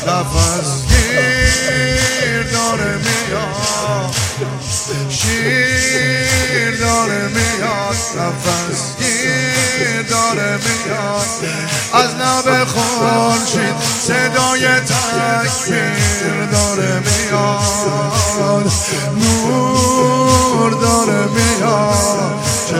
نفسگیر داره میاد، شیر داره میاد، نفسگیر داره میاد، از لب خورشید صدای تکبیر داره میاد، نور داره میاد، چه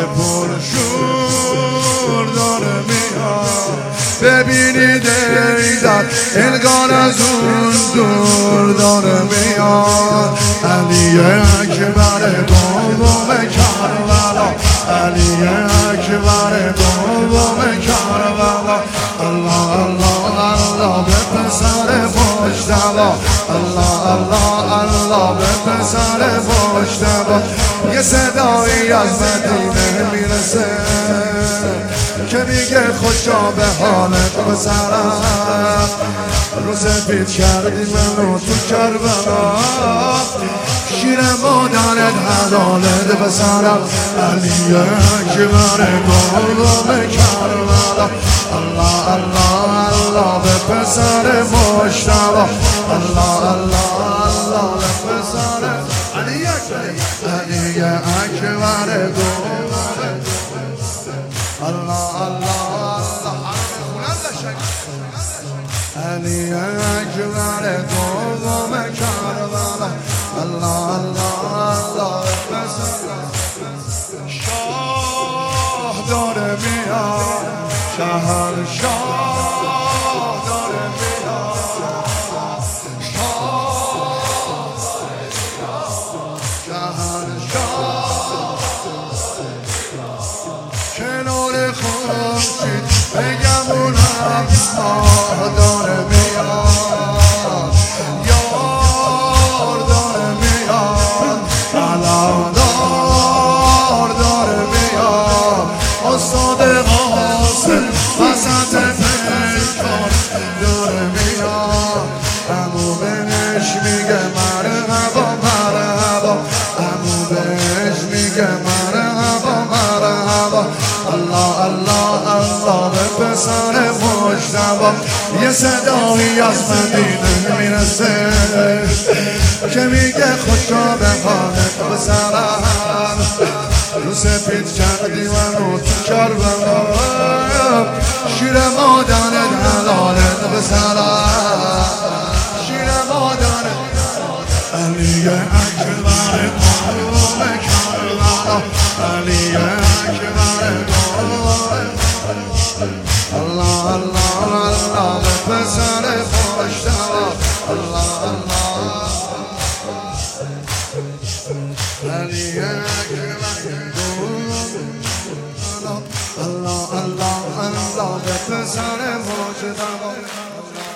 پرشور داره میاد. ببینید ایدر انگار از اون دور داره میاد. علی اکبر دوم کربلا، علی اکبر دوم کربلا. الله الله الله به پسر مجتبی، الله الله الله به پسر مجتبی. یه صدایی از مدینه میرسه که میگه خوشا به حالت پسرم، روز سپید کردی منو تو کربلا، شیر مادرت حلالت پسرم. علی اکبر دوم کربلا، الله الله الله به پسر مجتبی، الله الله الله به پسر علی اکبر دوم. الله الله الله علی اکبر دوم کربلا، الله الله الله شاه داره میاد، شهنشاه داره میاد، کنار خورشید بگم اونم ماه داره میاد، یار داره میاد، علمدار داره میاد، استاد قاسم وسط پیکار داره میاد. عمو بهش میگه مرحبا مرحبا، عمو بهش میگه مرحبا مرحبا. الله الله الله به پسر مجتبی. یه صدایی از مدینه میرسه که میگه خوشا به حالت پسرم، رو سپید کردی منو تو کربلا، شیر مادرت حلالت پسرم، شیر مادرت. علی اکبر دوم کربلا، علی اکبر دوم. الله الله الله به پسر مجتبی، الله الله علی اکبر دوم. الله الله الله به پسر مجتبی.